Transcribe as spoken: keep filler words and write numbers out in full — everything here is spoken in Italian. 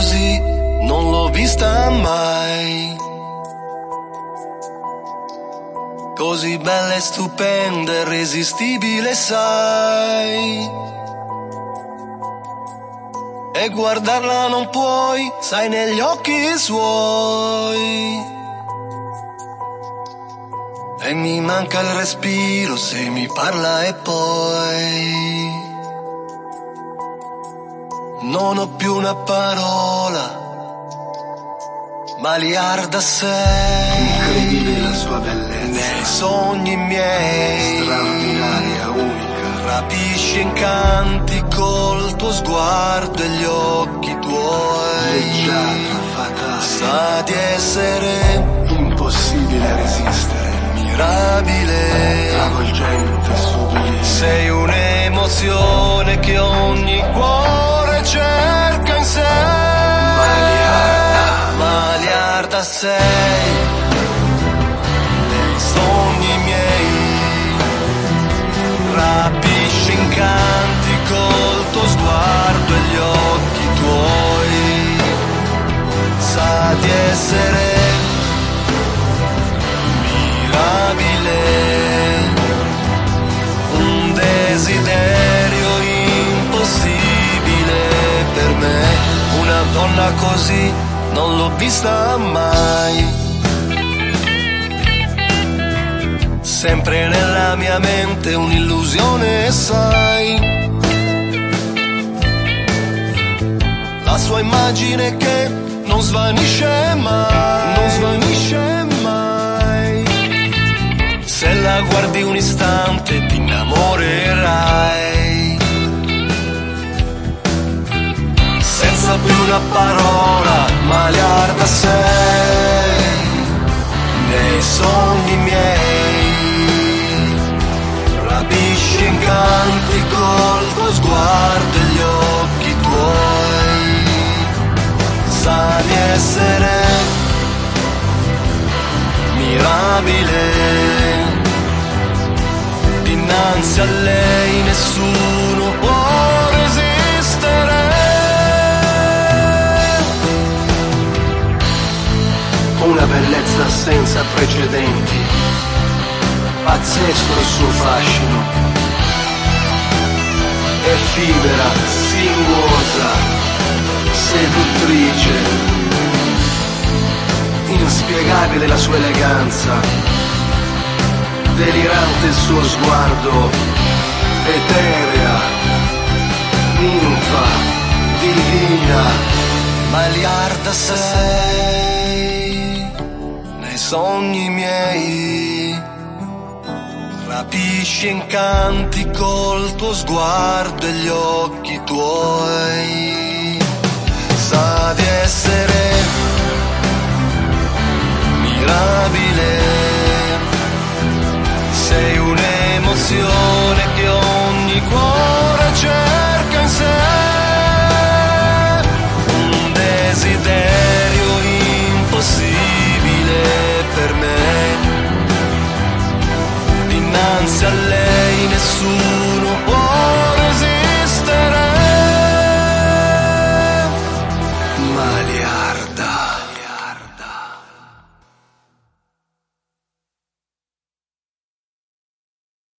così non l'ho vista mai. Così bella e stupenda, irresistibile, sai. E guardarla non puoi, sai, negli occhi suoi. E mi manca il respiro se mi parla e poi non ho più una parola. Maliarda sei, incredibile la sua bellezza, nei sogni miei, straordinaria, unica. Rapisci e incanti col tuo sguardo e gli occhi tuoi. Leggiadra, fatale, sa di essere impossibile resistere, mirabile, travolgente, sublime. Sei un'emozione che ogni cuore cerca in sé. Maliarda sei, nei sogni miei, rapisci incanti col tuo sguardo e gli occhi tuoi. Sa di essere mirabile, un desiderio impossibile per me. Una donna così non l'ho vista mai. Sempre nella mia mente un'illusione, sai. La sua immagine che non svanisce mai, non svanisce mai. Se la guardi un istante ti innamorerai. Senza più una parola, maliarda sei, nei sogni miei, rapisci incanti col tuo sguardo e gli occhi tuoi. Sa di essere mirabile, dinanzi a lei nessuno può resistere. Una bellezza senza precedenti, pazzesco il suo fascino, effimera, sinuosa, seduttrice, inspiegabile la sua eleganza, delirante il suo sguardo, eterea, ninfa, divina. Maliarda sei, nei sogni miei, rapisci incanti col tuo sguardo e gli occhi tuoi. Sa di essere mirabile, sei un'emozione che ogni cuore cerca in sé. Un desiderio impossibile per me. Dinanzi a lei nessuno può resistere. Maliarda.